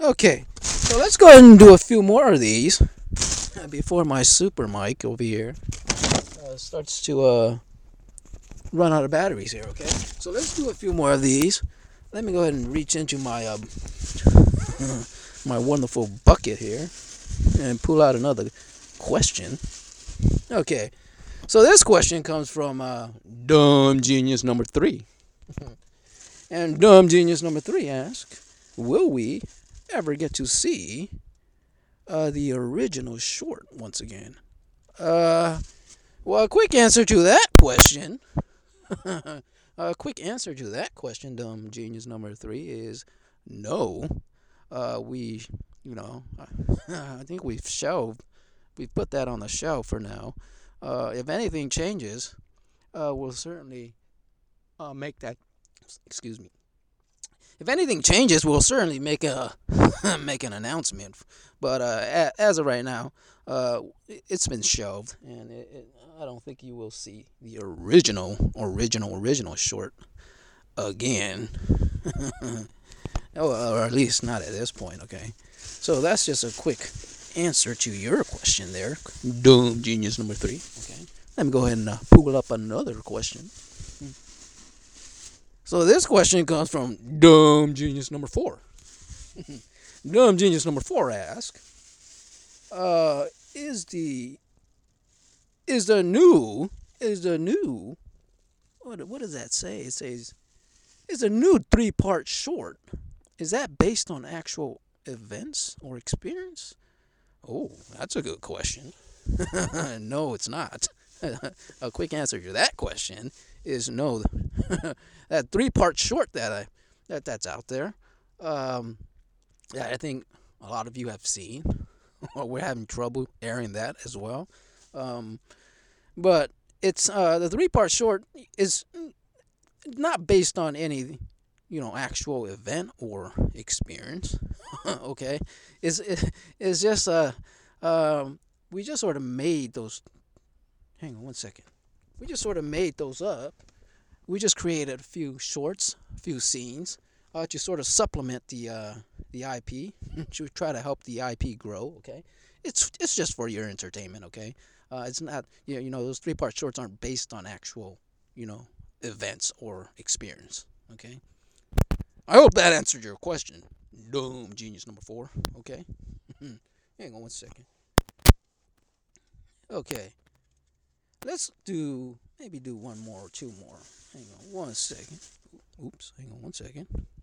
Okay, so let's go ahead and do a few more of these before my super mic over here starts to run out of batteries here. Okay, so let's do a few more of these. Let me go ahead and reach into my my wonderful bucket here and pull out another question. Okay, so this question comes from Dumb Genius number 3. And Dumb Genius number 3 asks, will we ever get to see the original short once again? Uh, well, a quick answer to that question. A quick answer to that question, Dumb Genius number 3, is no. We, you know, I think we've put that on the shelf for now. If anything changes, we'll certainly make that. Excuse me. If anything changes, we'll certainly make a make an announcement. But as of right now, it's been shelved, and I don't think you will see the original short again. Or at least not at this point. Okay, so that's just a quick answer to your question there, Dumb Genius number 3. Okay, let me go ahead and pull up another question. So this question comes from Dumb Genius number 4. Dumb Genius number 4 asks, is the new what does that say? It says, is the new 3-part short, is that based on actual events or experience? Oh, that's a good question. No, it's not. A quick answer to that question is no. That 3-part short that's out there, yeah, I think a lot of you have seen, or we're having trouble airing that as well. Um, but it's the 3-part short is not based on any actual event or experience. Okay, it's just we just sort of made those. Hang on one second. We just sort of made those up. We just created a few shorts, a few scenes, to sort of supplement the IP, to try to help the IP grow. Okay, it's just for your entertainment. Okay, it's not those 3-part shorts aren't based on actual events or experience. Okay, I hope that answered your question, Dumb Genius number 4. Okay, hang on one second. Okay, let's maybe do one more or two more. Hang on one second. Oops, hang on one second.